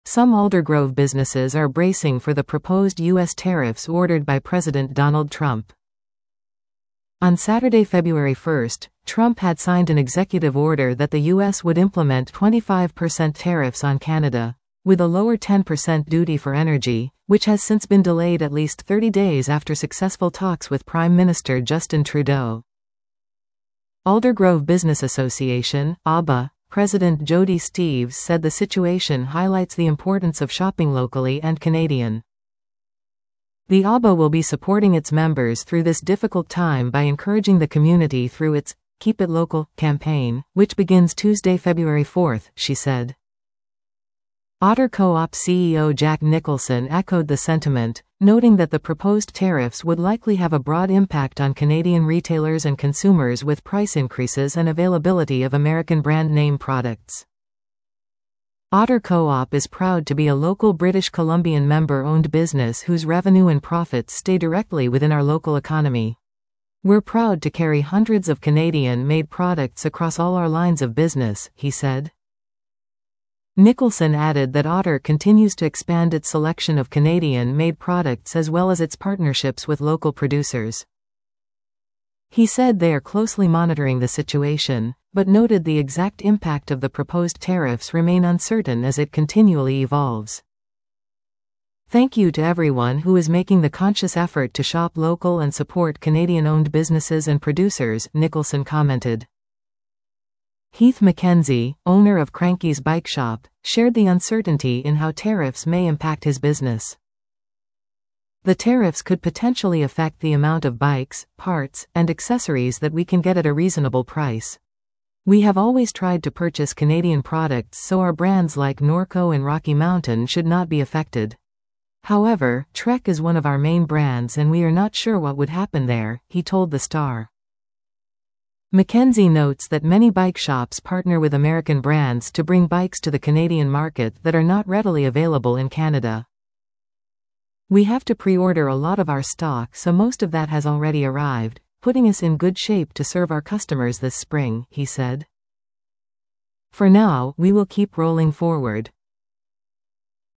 Some Aldergrove businesses are bracing for the proposed U.S. tariffs ordered by President Donald Trump. On Saturday, February 1, Trump had signed an executive order that the U.S. would implement 25% tariffs on Canada, with a lower 10% duty for energy, which has since been delayed at least 30 days after successful talks with Prime Minister Justin Trudeau. Aldergrove Business Association, ABA, President Jody Steeves said the situation highlights the importance of shopping locally and Canadian. The ABA will be supporting its members through this difficult time by encouraging the community through its Keep It Local campaign, which begins Tuesday, February 4, she said. Otter Co-op CEO Jack Nicholson echoed the sentiment, noting that the proposed tariffs would likely have a broad impact on Canadian retailers and consumers with price increases and availability of American brand name products. Otter Co-op is proud to be a local British Columbian member-owned business whose revenue and profits stay directly within our local economy. We're proud to carry hundreds of Canadian-made products across all our lines of business, he said. Nicholson added that Otter continues to expand its selection of Canadian-made products as well as its partnerships with local producers. He said they are closely monitoring the situation, but noted the exact impact of the proposed tariffs remain uncertain as it continually evolves. Thank you to everyone who is making the conscious effort to shop local and support Canadian-owned businesses and producers, Nicholson commented. Heath McKenzie, owner of Cranky's Bike Shop, shared the uncertainty in how tariffs may impact his business. The tariffs could potentially affect the amount of bikes, parts, and accessories that we can get at a reasonable price. We have always tried to purchase Canadian products, so our brands like Norco and Rocky Mountain should not be affected. However, Trek is one of our main brands and we are not sure what would happen there, he told the Star. McKenzie notes that many bike shops partner with American brands to bring bikes to the Canadian market that are not readily available in Canada. We have to pre-order a lot of our stock, so most of that has already arrived, putting us in good shape to serve our customers this spring, he said. For now, we will keep rolling forward.